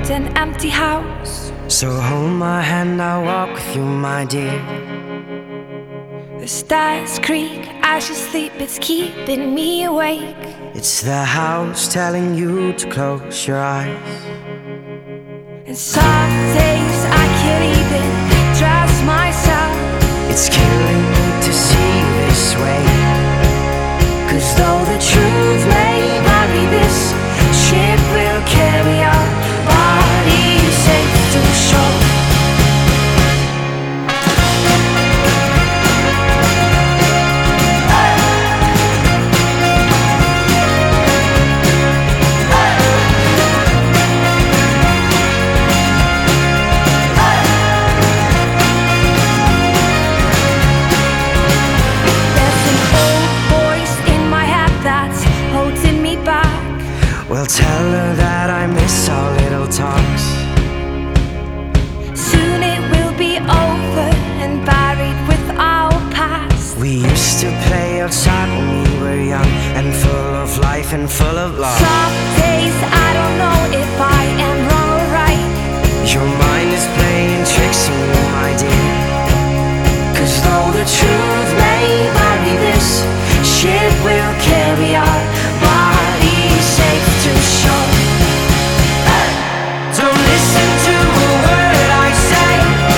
find an empty house. So hold my hand, I'll walk with you, my dear. The stars creak as you sleep, it's keeping me awake. It's the house telling you to close your eyes. And some days I can't even trust myself. It's killing me to see you this way. 'Cause though the truth may vary, this ship will carry our bodies safe to shore. Well, tell her that I miss our little talks. Soon it will be over and buried with our past. We used to play outside when we were young and full of life and full of love. Some days I don't know if I am wrong or right. Your mind is playing tricks on you, my dear. 'Cause though the truth may vary, this ship will carry our bodies safe to shore. Don't listen to a word I say.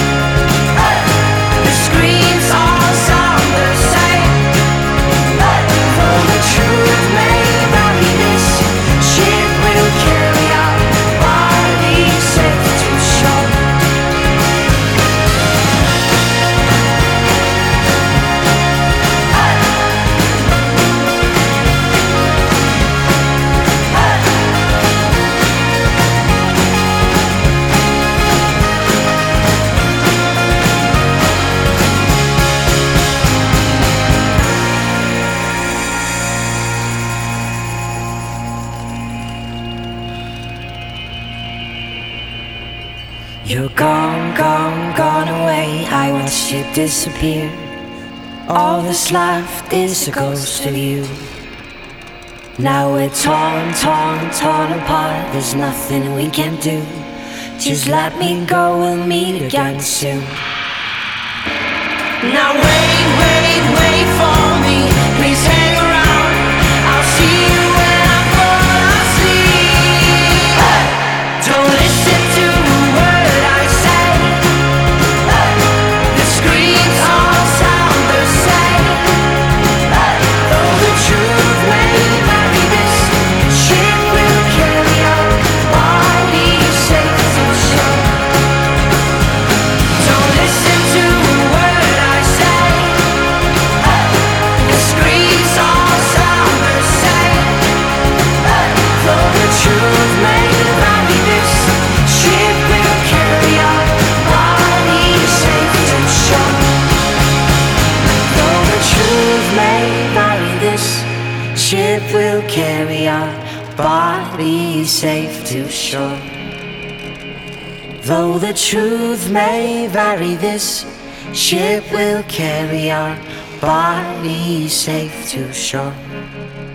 The screams all sound the same. Though the truth may vary, this ship will carry our bodies safe to shore. You're gone, gone, gone away. I watched you disappear. All that's left is a ghost of you. Now we're torn, torn, torn apart. There's nothing we can do. Just let me go, we'll meet again soon. Now wait, wait, wait for me. Please hang around. I'll see you when I fall asleep. Don't listen to a word I say. The screams all sound the same. Though the truth may vary, this ship will carry our bodies safe to shore. Don't listen to a word I say. The screams all sound the same. Though the truth may vary, this ship will carry our bodies safe to shore. Though the truth may vary, this ship will carry our bodies safe to shore. Though the truth may vary, this ship will carry our bodies safe to shore.